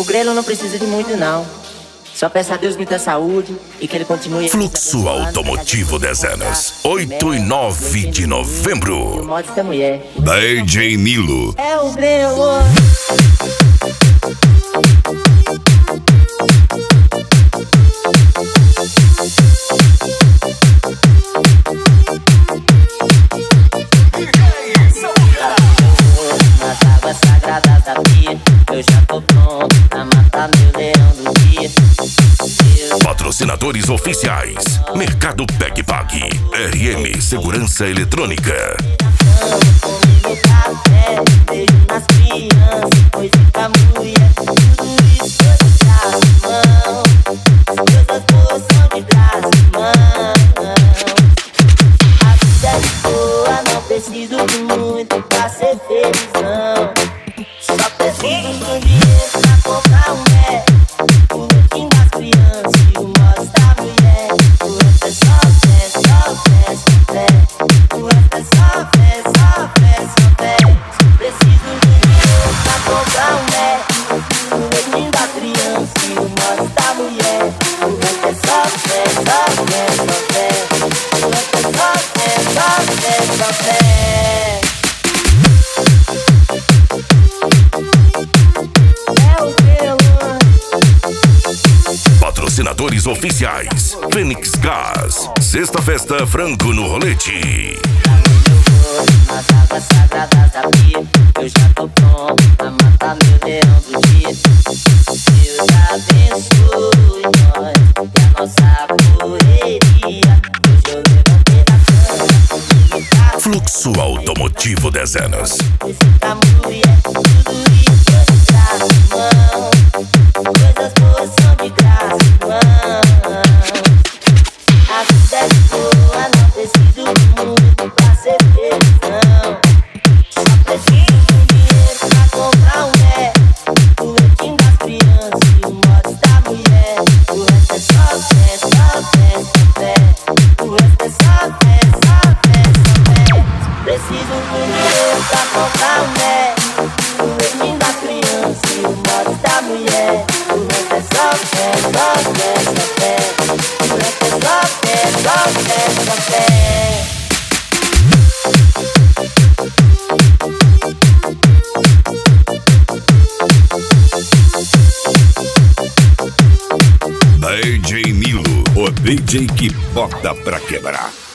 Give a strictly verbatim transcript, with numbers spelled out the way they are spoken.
O grelo não precisa de muito não. Só peça a Deus muita saúde e que ele continue. Fluxo Automotivo Dezenas, oito e nove de novembro. Módica mulher. D J Nilo. É o grelo. Nas águas sagradas da pia, eu já tô pronto pra matar meu leão do dia. Patrocinadores oficiais: Mercado PecPag, R M Segurança Eletrônica. Comigo café, beijo nas crianças, música mulher, tudo isso eu te trago, mão. As coisas boas são de graça, mão. A vida é boa, não preciso de muito pra ser felizão. Só preciso de um dinheiro pra comprar um pé, o looking das crianças e o modo da mulher. O resto é só fé, só fé, só fé. O resto é só fé, só fé, só fé. Preciso de um dinheiro pra comprar um pé, o looking da criança e o modo da mulher. O resto é só fé, só fé, só fé. O resto é só fé, só fé, só fé. Patrocinadores oficiais: Fênix Gás, Sexta Festa Franco no Rolete. Nas águas sagradas da pia, eu já tô pronto pra matar meu leão do dia. Deus abençoe nós e a nossa correria. Hoje eu levantei da cama, comigo tá Fluxo Automotivo Dezenas. música mulher, tudo isso eu te trago, mão. Coisas boas são de graça, mão. A vida é boa, não preciso de muito pra ser felizão. Só preciso de um dinheiro pra comprar um pé, o looking das crianças e o modo da mulher. O resto é só fé, só fé, só fé. O resto é só fé, só fé, só fé. Preciso de um dinheiro pra comprar um pé, o looking das crianças e o modo da mulher. O resto é só fé, só fé, só fé. O resto é só fé, só fé, só fé. D J Nilo, o D J que bota pra quebrar.